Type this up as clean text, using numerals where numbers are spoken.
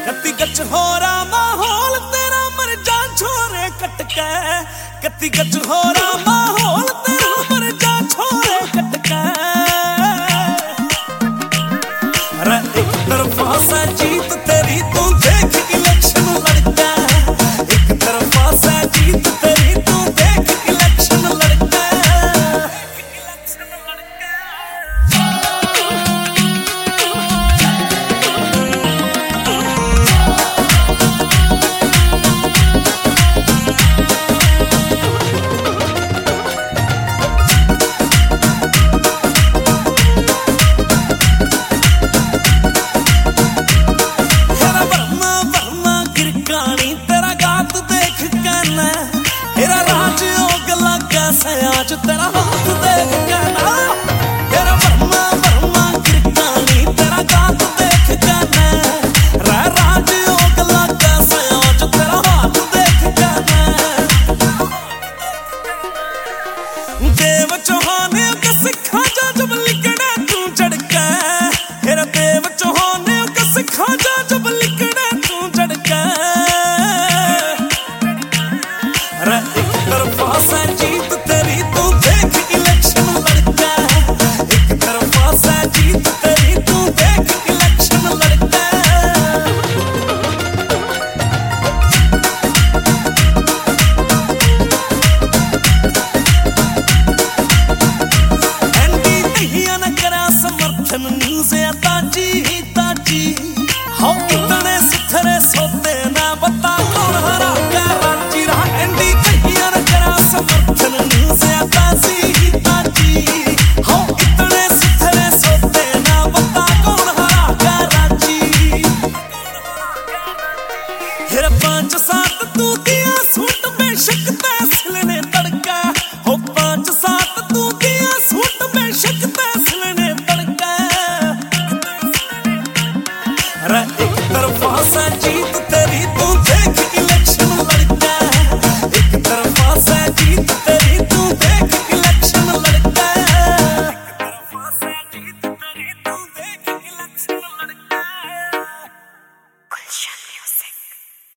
कत्ती गच हो रहा माहौल तेरा मर जा छोरे कटके, कत्ती गच हो रहा माहौल तेरा मर जा छोरे कटके। अरे एक तरफा से जीत तेरी तू देख इलेक्शन लड़का, एक तरफा से जीत तेरी तू देख इलेक्शन लड़का। आज तेरा हाथ देख के ना तेरा वर्मा वर्मा गिरकानी तेरा गात देख के ना रह राज योग लगा से आज तेरा हाथ देख के ना। देव चौहान के सिखा जा जब लिखना तू झड़का, तेरा देव चौहान के सिखा जा जब लिखना तू झड़का। अरे एक तरफा से जीत तेरी तू देख इलेक्शन लड़का, एक तरफा से जीत तेरी तू देख इलेक्शन लड़का। एंडी नहीं न करा समर्थन न्यूज़ ताजी ताजी, हो इतने सुथरे सोते ना बता कौन हरा क्या रांची रहा। एंडी समर्थन न्यूज़ ताजी ताजी, हो इतने सुथरे सोते ना बता कौन हरा क्या रांची। हेरा 5-7 तू दिया सूट बेशक तहसील ने तड़का, हो 5-7 तू दिया सूट बेशक तहसील ने तड़का। अरे एक तरफा से जीत तेरी तू देख इलेक्शन लड़का।